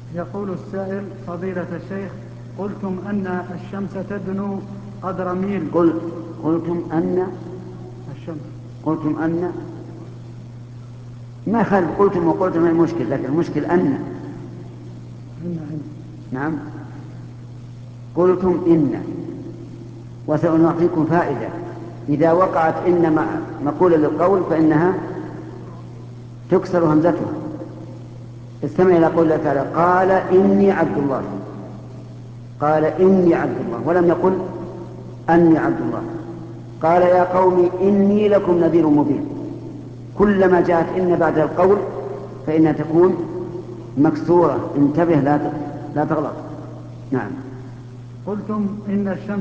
يقول السائل: فضيلة الشيخ، قلتم أن الشمس تدنو قدر ميل. قلتم أن الشمس. قلتم أن ما خل قلتم وقلتم المشكل، لكن المشكل أن. نعم، قلتم إن، وسأعطيكم فائدة. إذا وقعت إن مقولة للقول فإنها تكسر همزتها. استمع إلى قول الله تعالى: قال إني عبد الله. قال إني عبد الله، ولم يقل أني عبد الله. قال يا قوم إني لكم نذير مبين. كلما جاءت إن بعد القول فإنها تكون مكسورة. انتبه لا تغلط. نعم. قلتم إن الشمس